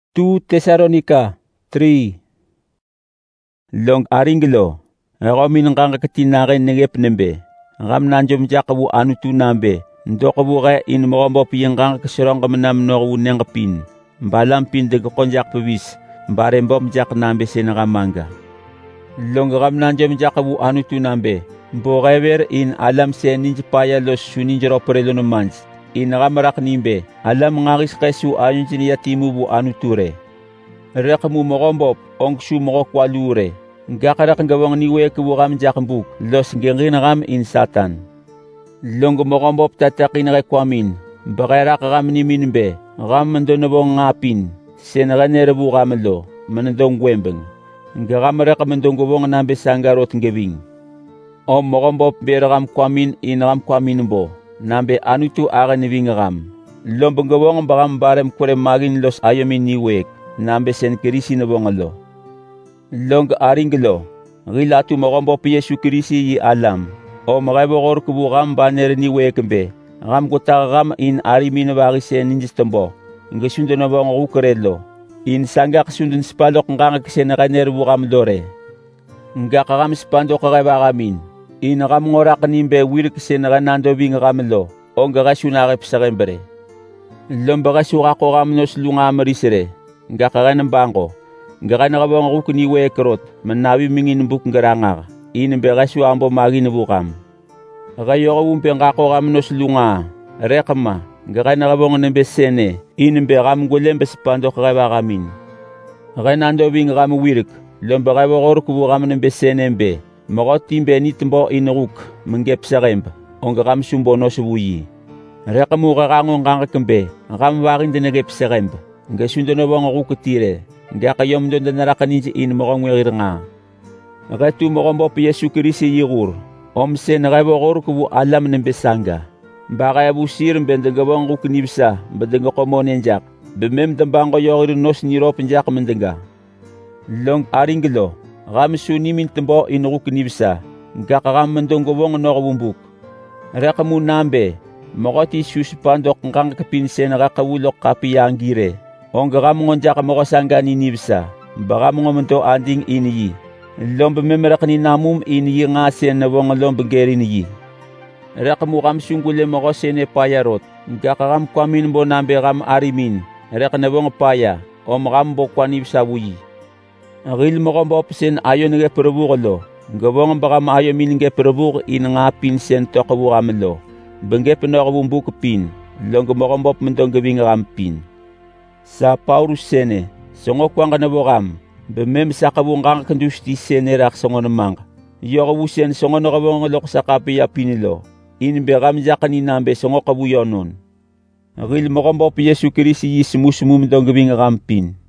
2 Tesalonika 3. Long aringlo, ngamin ng kakatinakin ng epnembe, ngam nanjom jakabu anutu nambe, ndokabu kaya in mokambo piyang kakasirong kamanam no unang kapin, mbalam pin de konjak pawis, mbarembom jak nambe sinakamanga. Long ngam nanjom jakabu anutu nambe, mborever in alam sen ninjipaya los suninjero prelo no mans, in ngamarak nimbe, alam ngakis kesu ayun jiniyatimu bu anuture. Rekamu mokombop, ong su mokokwalure, ngakarak ngawang niwe kuwakam jakambuk, los ngengrinakam in satan. Long mokombop tatakin rekwamin, bakarak ram ni minbe, ram mandonabong ngapin, senaganerabu ramalo, manandong wembeng, ngakamara kamandong gawang nambe sangarot ngewing. O mokombop berakam kwamin in ram kwamin bo, nambe anutu agan niwing ram. Lombong gawang bakam barem kore magin los ayamin niwek, nambe sen kirisi na bongalo. Long aringlo, rilatu mokombo Yesu kirisi yi alam, o makabokor kubukam baner ni wekembe, ram kutakam in arimin baki sen ninjistombo, ngasundo na bong ukarelo, in sangak sundun spalok ngangak sen nakaner bukam dore. Ngakakam spando kakabakamin, in ram ngorak nimbe wirik sen nakanando bing kamelo, o ngakasunakip sa kembere. Lombaga sukako kamnos lunga marisere, ngakakan ng bangko, ngaka nakabang ako kuniwe kerot, manawi mingin buk ngarangak, inimbe kasu ambo magi nabukam. Kayo ka umpeng kako kamnos lunga, rekama, ngaka nakabang ng besene, inimbe kam gulem bespando kakaba kamin. Kaya nando bing kam wirik, lombaga wakor kubu kam ng besene mbe, makotimbe nitimbo inuruk, manggep sa remb, onga kam sumbo no subuyi. Rekamu kakangong kangakembe, kam wakin dinagep sa remb. Nga sundo na bang ako kutire, nga kayom doon na narakanin in mo kong wirir nga. Nakatu mo kong bopi Yesu kirisi yigur, omse nakabokor kubu alam ng besanga. Baka yabu sirim bendang gawang ko kinibsa, badang ko mo nenjak, bemem dambang ko yorir nos niro penjak mendenga. Long aringlo, kami sunimin tembo in ko kinibsa, nga kakamandong gawang no kabumbuk. Rekamu nambe, makoti susipandok ng kapinse nakakawulok kapiyang gire. Ong gakam ngonja ka makasangga ni nibsa, baka mga munto anding iniyi. Lomba memerak ni namum iniyi nga sen na wong lomba geri niyi. Rakamukam sungkule makasene payarot, gakakam kwamin bo nambe kam arimin, rak na wong paya, o makambo kwanibsa wuyi. Agil makambo pesen ayon nga perabukalo, gawang baka maayo min nga perabuk in nga pinsen tokabukamalo, bangge pinakabumbuk pin, longga makambo mentong gawing rampin. Sa Paulus sene, songo kwang kanabokam, bemem sa kabung kang kandusti sene rak songo namang. Yokawusen songo nakabong lok sa kapiya pinilo, inberam jakanin nambe songo kabuyonon. Ril mokambo Yesu kirisi yismusumum dong gawing rampin.